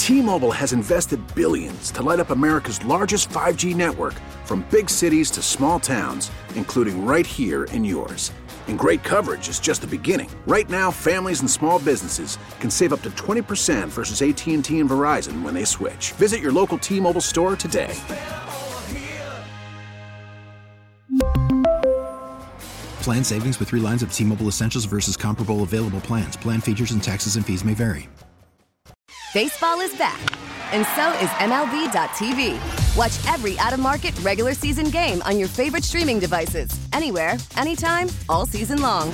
T-Mobile has invested billions to light up America's largest 5G network, from big cities to small towns, including right here in yours. And great coverage is just the beginning. Right now, families and small businesses can save up to 20% versus AT&T and Verizon when they switch. Visit your local T-Mobile store today. Plan savings with 3 lines of T-Mobile Essentials versus comparable available plans. Plan features and taxes and fees may vary. Baseball is back, and so is MLB.tv. Watch every out-of-market regular season game on your favorite streaming devices, anywhere, anytime, all season long.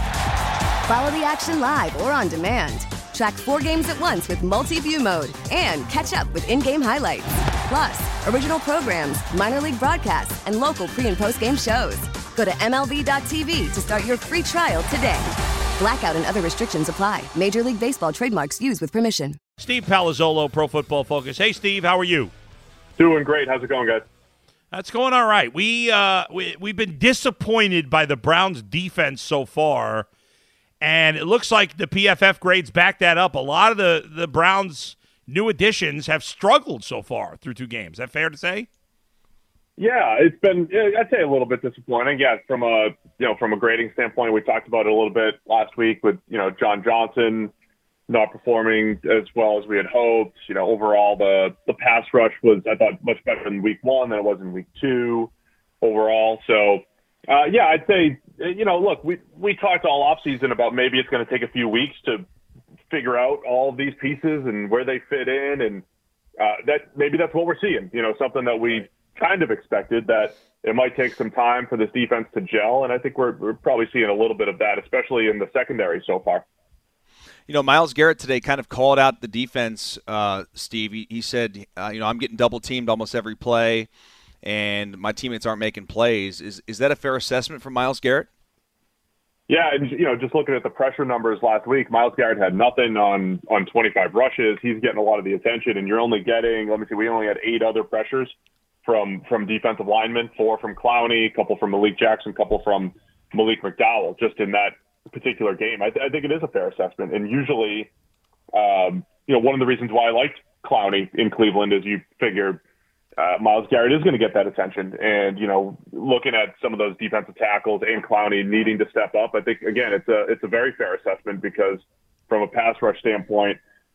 Follow the action live or on demand. Track 4 games at once with multi-view mode and catch up with in-game highlights. Plus, original programs, minor league broadcasts, and local pre- and post-game shows. Go to MLB.tv to start your free trial today. Blackout and other restrictions apply. Major League Baseball trademarks used with permission. Steve Palazzolo, Pro Football Focus. Hey, Steve, how are you? Doing great. How's it going, guys? That's going all right. We've been disappointed by the Browns' defense so far, and it looks like the PFF grades back that up. A lot of the Browns' new additions have struggled so far through 2 games. Is that fair to say? Yeah, it's been, I'd say, a little bit disappointing. Yeah, from a grading standpoint, we talked about it a little bit last week with, John Johnson not performing as well as we had hoped. Overall, the pass rush was, I thought, much better in week 1 than it was in week 2 overall. So, I'd say, look, we talked all offseason about maybe it's going to take a few weeks to figure out all of these pieces and where they fit in. And that's what we're seeing, something that we kind of expected, that it might take some time for this defense to gel. And I think we're probably seeing a little bit of that, especially in the secondary so far. Myles Garrett today kind of called out the defense, Steve. He said, I'm getting double teamed almost every play, and my teammates aren't making plays. Is that a fair assessment from Myles Garrett? Yeah, and just looking at the pressure numbers last week, Myles Garrett had nothing on 25 rushes. He's getting a lot of the attention, and you're only getting, we only had 8 other pressures from defensive linemen, 4 from Clowney, a couple from Malik Jackson, a couple from Malik McDowell, just in that particular game. I think it is a fair assessment. And usually, one of the reasons why I liked Clowney in Cleveland is you figure Myles Garrett is going to get that attention. And, looking at some of those defensive tackles and Clowney needing to step up, I think, again, it's a very fair assessment, because from a pass rush standpoint,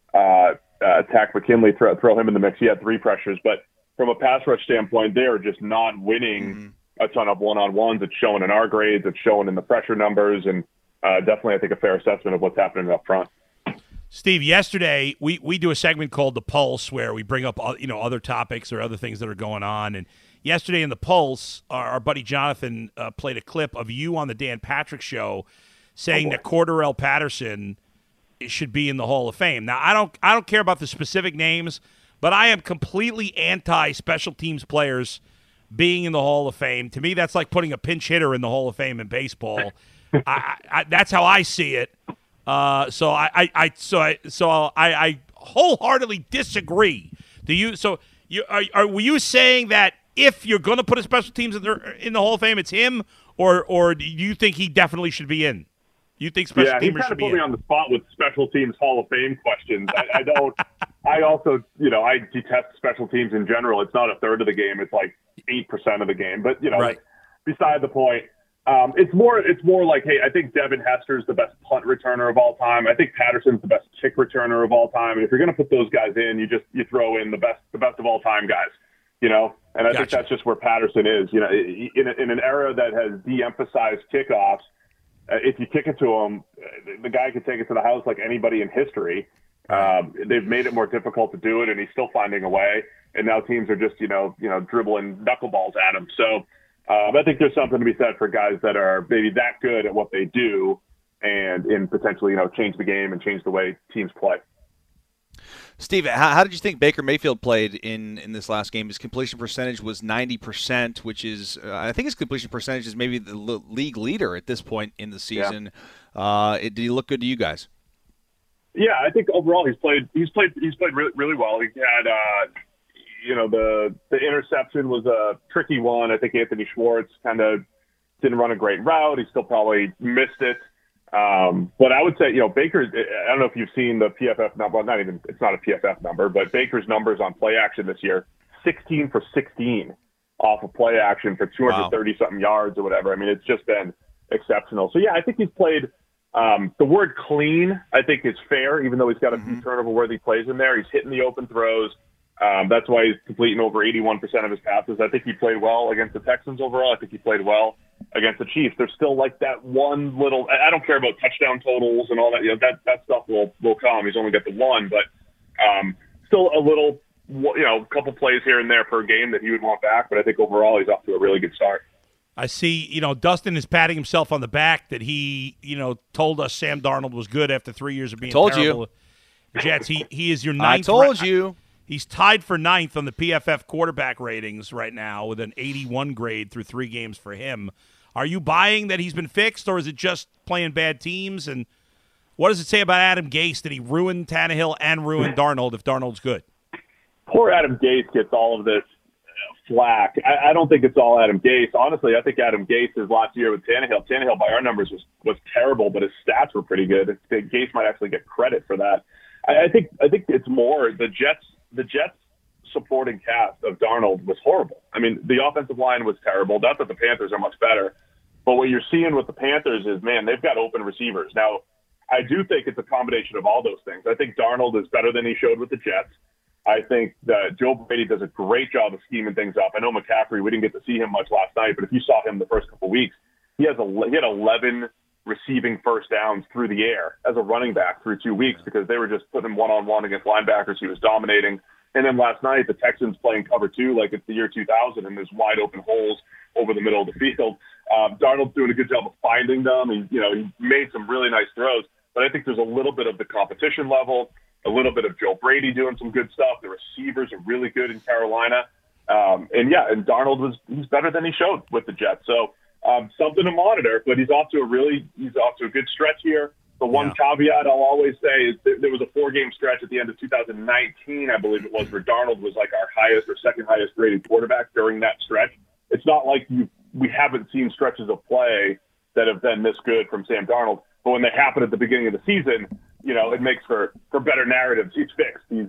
Takk McKinley, throw him in the mix. He had 3 pressures, but from a pass rush standpoint, they are just not winning a ton of one-on-ones. It's showing in our grades. It's showing in the pressure numbers. And definitely, I think, a fair assessment of what's happening up front. Steve, yesterday we do a segment called The Pulse, where we bring up other topics or other things that are going on. And yesterday in The Pulse, our buddy Jonathan played a clip of you on the Dan Patrick Show saying that Cordarrelle Patterson should be in the Hall of Fame. Now, I don't care about the specific names, but I am completely anti-special teams players being in the Hall of Fame. To me, that's like putting a pinch hitter in the Hall of Fame in baseball. That's how I see it. So I wholeheartedly disagree. Were you saying that if you're going to put a special teams in the Hall of Fame, it's him, or do you think he definitely should be in? You think special teamers should be in? Yeah, he kind of put me on the spot with special teams Hall of Fame questions. I don't. I also, I detest special teams in general. It's not a third of the game. It's like 8% of the game. But, right. Beside the point, it's more like, hey, I think Devin Hester's the best punt returner of all time. I think Patterson's the best kick returner of all time. And if you're going to put those guys in, you throw in the best of all time guys, And I think that's just where Patterson is, in an era that has de-emphasized kickoffs. If you kick it to him, the guy can take it to the house like anybody in history. They've made it more difficult to do it, and he's still finding a way. And now teams are just, dribbling knuckleballs at him. So I think there's something to be said for guys that are maybe that good at what they do, and potentially, change the game and change the way teams play. Steve, how did you think Baker Mayfield played in this last game? His completion percentage was 90%, which is, I think his completion percentage is maybe the league leader at this point in the season. Yeah. Did he look good to you guys? Yeah, I think overall he's played really well. He had, the interception was a tricky one. I think Anthony Schwartz kind of didn't run a great route. He still probably missed it. But I would say, Baker, I don't know if you've seen the PFF number, it's not a PFF number, but Baker's numbers on play action this year, 16 for 16 off of play action for 230-something yards or whatever. I mean, it's just been exceptional. So, yeah, I think he's played the word clean, I think, is fair, even though he's got a few turnover-worthy plays in there. He's hitting the open throws. That's why he's completing over 81% of his passes. I think he played well against the Texans overall. I think he played well against the Chiefs. There's still like that one little – I don't care about touchdown totals and all that. That stuff will come. He's only got the one. But still a little – a couple plays here and there per game that he would want back. But I think overall he's off to a really good start. I see, Dustin is patting himself on the back that he, told us Sam Darnold was good after 3 years of being terrible. You. Jets, he is your ninth. I told you. He's tied for ninth on the PFF quarterback ratings right now with an 81 grade through 3 games for him. Are you buying that he's been fixed, or is it just playing bad teams? And what does it say about Adam Gase that he ruined Tannehill and ruined Darnold if Darnold's good? Poor Adam Gase gets all of this flack. I don't think it's all Adam Gase. Honestly, I think Adam Gase's last year with Tannehill. Tannehill, by our numbers, was terrible, but his stats were pretty good. Gase might actually get credit for that. I think it's more the Jets supporting cast of Darnold was horrible. I mean, the offensive line was terrible. Not that the Panthers are much better, but what you're seeing with the Panthers is, man, they've got open receivers. Now, I do think it's a combination of all those things. I think Darnold is better than he showed with the Jets. I think that Joe Brady does a great job of scheming things up. I know McCaffrey, we didn't get to see him much last night, but if you saw him the first couple of weeks, he had 11 receiving first downs through the air as a running back through 2 weeks because they were just putting him one-on-one against linebackers. He was dominating. And then last night, the Texans playing cover 2 like it's the year 2000, and there's wide open holes over the middle of the field. Darnold's doing a good job of finding them. He made some really nice throws, but I think there's a little bit of the competition level, a little bit of Joe Brady doing some good stuff. The receivers are really good in Carolina. And Darnold he's better than he showed with the Jets. So something to monitor, but he's off to a good stretch here. The one caveat I'll always say is there was a 4-game stretch at the end of 2019, I believe it was, where Darnold was like our highest or second highest rated quarterback during that stretch. It's not like we haven't seen stretches of play that have been this good from Sam Darnold, but when they happen at the beginning of the season, it makes for better narratives. He's fixed. He's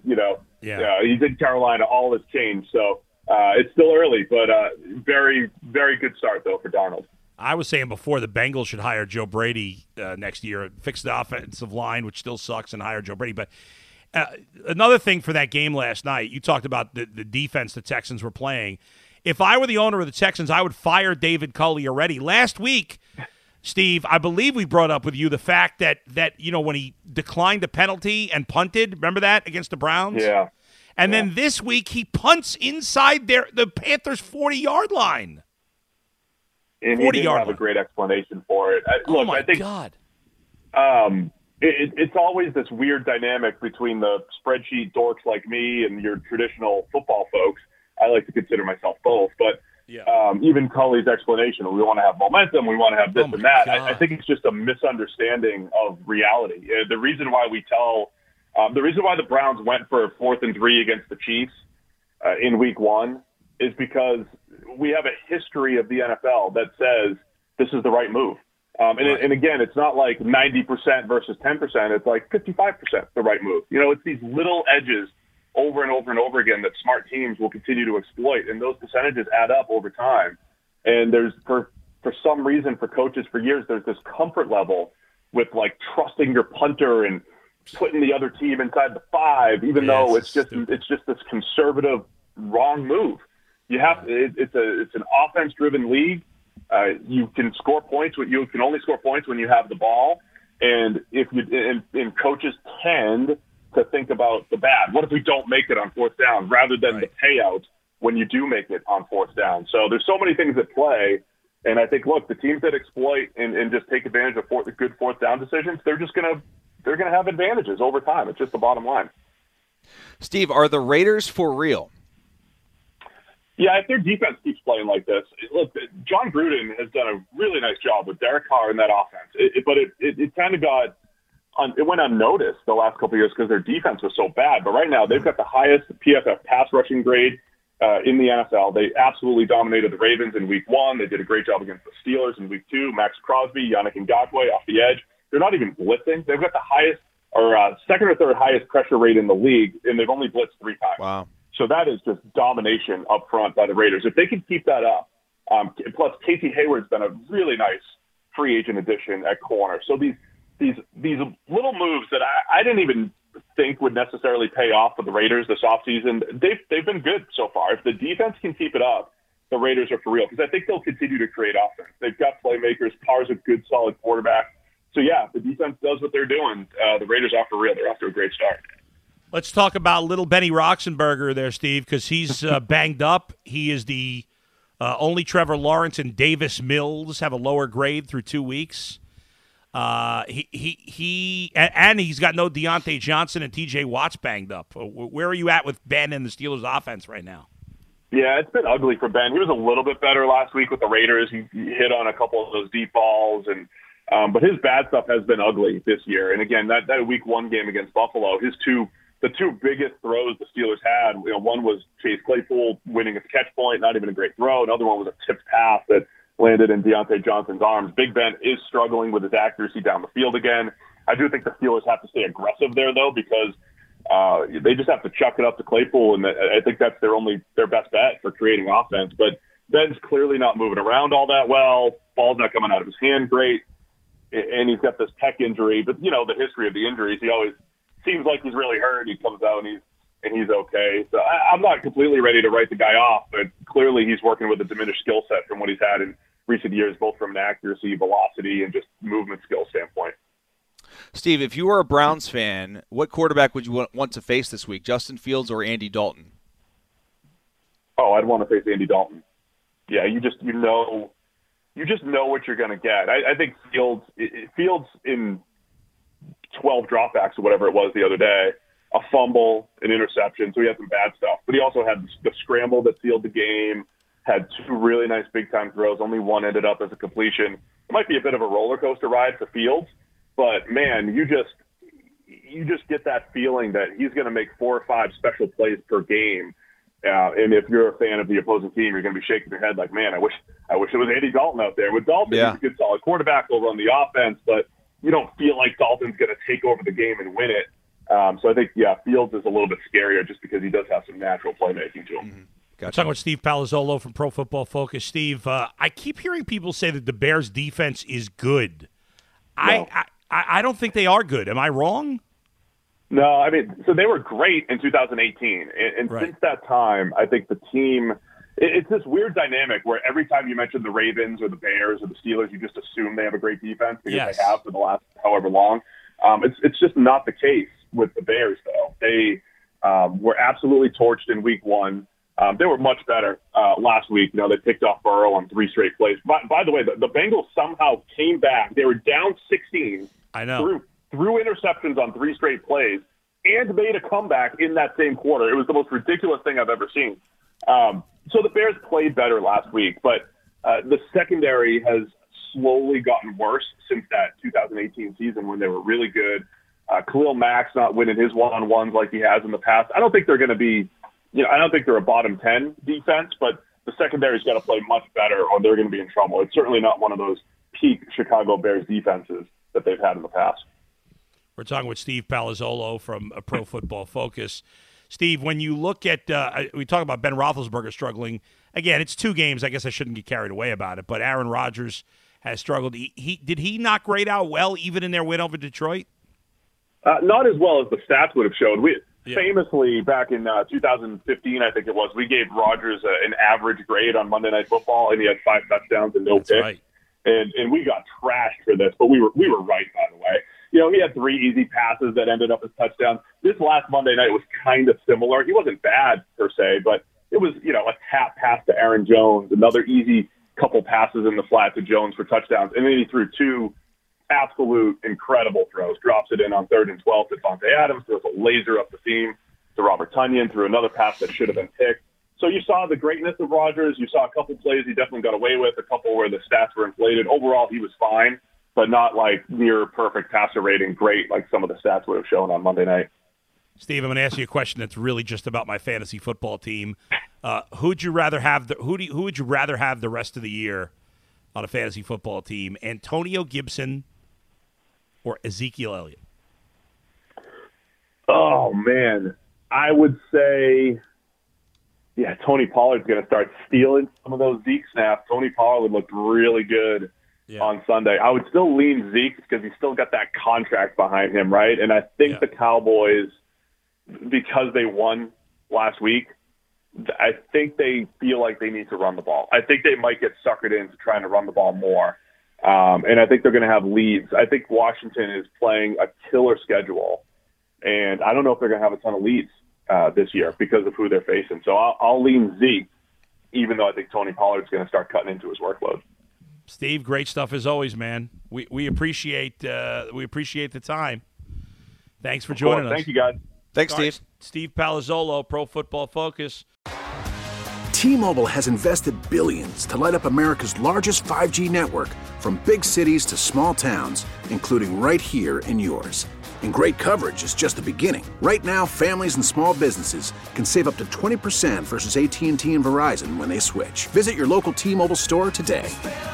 in Carolina. All has changed. So it's still early, but very, very good start, though, for Darnold. I was saying before the Bengals should hire Joe Brady next year, fix the offensive line, which still sucks, and hire Joe Brady. But another thing for that game last night, you talked about the defense the Texans were playing. If I were the owner of the Texans, I would fire David Culley already. Last week, Steve, I believe we brought up with you the fact that when he declined the penalty and punted, remember that, against the Browns? Yeah. And then this week he punts inside the Panthers' 40-yard line. And he didn't have a great explanation for it. I think, God. It's always this weird dynamic between the spreadsheet dorks like me and your traditional football folks. I like to consider myself both, but even Culley's explanation, we want to have momentum, we want to have this and that. I think it's just a misunderstanding of reality. The reason why the Browns went for 4th and 3 against the Chiefs in week 1 is because we have a history of the NFL that says this is the right move. And again, it's not like 90% versus 10%. It's like 55% the right move. It's these little edges over and over and over again that smart teams will continue to exploit, and those percentages add up over time. And there's, for some reason, for coaches for years, there's this comfort level with like trusting your punter and putting the other team inside the 5, even though it's just this conservative wrong move. It's an offense-driven league. You can score points. You can only score points when you have the ball, and and coaches tend to think about the bad. What if we don't make it on 4th down, rather than the payout when you do make it on 4th down? So there's so many things at play, and I think the teams that exploit and just take advantage of good 4th down decisions, they're gonna have advantages over time. It's just the bottom line. Steve, are the Raiders for real? Yeah, if their defense keeps playing like this, look, John Gruden has done a really nice job with Derek Carr in that offense. But it kind of went unnoticed the last couple of years because their defense was so bad. But right now, they've got the highest PFF pass rushing grade in the NFL. They absolutely dominated the Ravens in week 1. They did a great job against the Steelers in week 2. Max Crosby, Yannick Ngakoue off the edge. they're not even blitzing. They've got the highest or second or third highest pressure rate in the league, and they've only blitzed 3 times. Wow. So that is just domination up front by the Raiders. If they can keep that up, plus Casey Hayward's been a really nice free agent addition at corner. So these little moves that I didn't even think would necessarily pay off for the Raiders this offseason, they've been good so far. If the defense can keep it up, the Raiders are for real, because I think they'll continue to create offense. They've got playmakers. Carr's a good, solid quarterback. So, yeah, if the defense does what they're doing, the Raiders are for real. They're off to a great start. Let's talk about little Benny Roxenberger there, Steve, because he's banged up. He is the only Trevor Lawrence and Davis Mills have a lower grade through 2 weeks. And he's got no Deontay Johnson and T.J. Watts banged up. Where are you at with Ben and the Steelers' offense right now? Yeah, it's been ugly for Ben. He was a little bit better last week with the Raiders. He hit on a couple of those deep balls, but his bad stuff has been ugly this year. And again, that Week 1 game against Buffalo, the two biggest throws the Steelers had, one was Chase Claypool winning a catch point, not even a great throw. Another one was a tipped pass that landed in Deontay Johnson's arms. Big Ben is struggling with his accuracy down the field again. I do think the Steelers have to stay aggressive there, though, because they just have to chuck it up to Claypool, and I think that's their best bet for creating offense. But Ben's clearly not moving around all that well. Ball's not coming out of his hand great, and he's got this pec injury. But, the history of the injuries, he always seems like he's really hurt. He comes out and he's okay. So I'm not completely ready to write the guy off, but clearly he's working with a diminished skill set from what he's had in recent years, both from an accuracy, velocity, and just movement skill standpoint. Steve, if you were a Browns fan, what quarterback would you want to face this week, Justin Fields or Andy Dalton? Oh, I'd want to face Andy Dalton. Yeah, you just know what you're going to get. I think Fields in 12 dropbacks or whatever it was the other day, a fumble, an interception, so he had some bad stuff. But he also had the scramble that sealed the game, had 2 really nice big-time throws. Only one ended up as a completion. It might be a bit of a roller coaster ride for Fields, but, man, you just get that feeling that he's going to make 4 or 5 special plays per game. And if you're a fan of the opposing team, you're going to be shaking your head like, man, I wish it was Andy Dalton out there. With Dalton, He's a good, solid quarterback. He'll run the offense, but you don't feel like Dalton's going to take over the game and win it. So I think, Fields is a little bit scarier just because he does have some natural playmaking to him. Mm-hmm. Gotcha. I'm talking with Steve Palazzolo from Pro Football Focus. Steve, I keep hearing people say that the Bears' defense is good. No. I don't think they are good. Am I wrong? No, so they were great in 2018. And right. Since that time, I think the team – it's this weird dynamic where every time you mention the Ravens or the Bears or the Steelers, you just assume they have a great defense because they have for the last however long. It's just not the case with the Bears, though. They were absolutely torched in Week 1. They were much better last week. They picked off Burrow on 3 straight plays. By the way, the Bengals somehow came back. They were down 16. I know. Threw interceptions on 3 straight plays and made a comeback in that same quarter. It was the most ridiculous thing I've ever seen. So the Bears played better last week, but the secondary has slowly gotten worse since that 2018 season when they were really good. Khalil Mack's not winning his one-on-ones like he has in the past. I don't think they're going to be I don't think they're a bottom 10 defense, but the secondary's got to play much better or they're going to be in trouble. It's certainly not one of those peak Chicago Bears defenses that they've had in the past. We're talking with Steve Palazzolo from Pro Football Focus. Steve, when you look at we talk about Ben Roethlisberger struggling. Again, it's 2 games. I guess I shouldn't get carried away about it, but Aaron Rodgers has struggled. Did he not grade out well even in their win over Detroit? Not as well as the stats would have showed. Famously, back in 2015, I think it was, we gave Rodgers an average grade on Monday Night Football, and he had 5 touchdowns and no picks. Right. And we got trashed for this, but we were right, by the way. He had 3 easy passes that ended up as touchdowns. This last Monday night was kind of similar. He wasn't bad, per se, but it was, a tap pass to Aaron Jones, another easy couple passes in the flat to Jones for touchdowns, and then he threw 2 absolute incredible throws. Drops it in on 3rd and 12 to Devontae Adams, throws a laser up the seam to Robert Tonyan, threw another pass that should have been picked. So you saw the greatness of Rodgers. You saw a couple plays he definitely got away with, a couple where the stats were inflated. Overall, he was fine, but not like near perfect passer rating great like some of the stats would have shown on Monday night. Steve, I'm going to ask you a question that's really just about my fantasy football team. Who would you rather have the rest of the year on a fantasy football team? Antonio Gibson or Ezekiel Elliott? Oh, man. I would say, Tony Pollard's going to start stealing some of those Zeke snaps. Tony Pollard looked really good on Sunday. I would still lean Zeke because he's still got that contract behind him, right? And I think the Cowboys, because they won last week, I think they feel like they need to run the ball. I think they might get suckered into trying to run the ball more. And I think they're going to have leads. I think Washington is playing a killer schedule, and I don't know if they're going to have a ton of leads this year because of who they're facing. So I'll lean Zeke, even though I think Tony Pollard's going to start cutting into his workload. Steve, great stuff as always, man. We appreciate the time. Thanks for joining us. Thank you, guys. Thanks, Steve. Steve Palazzolo, Pro Football Focus. T-Mobile has invested billions to light up America's largest 5G network, from big cities to small towns, including right here in yours. And great coverage is just the beginning. Right now, families and small businesses can save up to 20% versus AT&T and Verizon when they switch. Visit your local T-Mobile store today.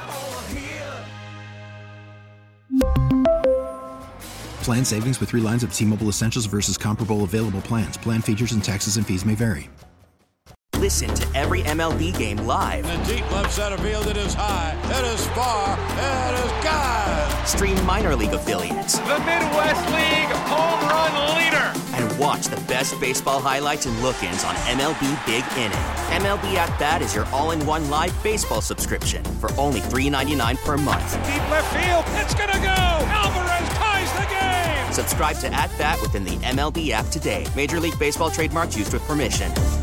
Plan savings with 3 lines of T-Mobile Essentials versus comparable available plans. Plan features and taxes and fees may vary. Listen to every MLB game live. In the deep left center field, it is high, it is far, it is gone. Stream minor league affiliates. The Midwest League home run leader. And watch the best baseball highlights and look-ins on MLB Big Inning. MLB At Bat is your all-in-one live baseball subscription for only $3.99 per month. Deep left field, it's gonna go. Alvarez ties the game. Subscribe to At Bat within the MLB app today. Major League Baseball trademarks used with permission.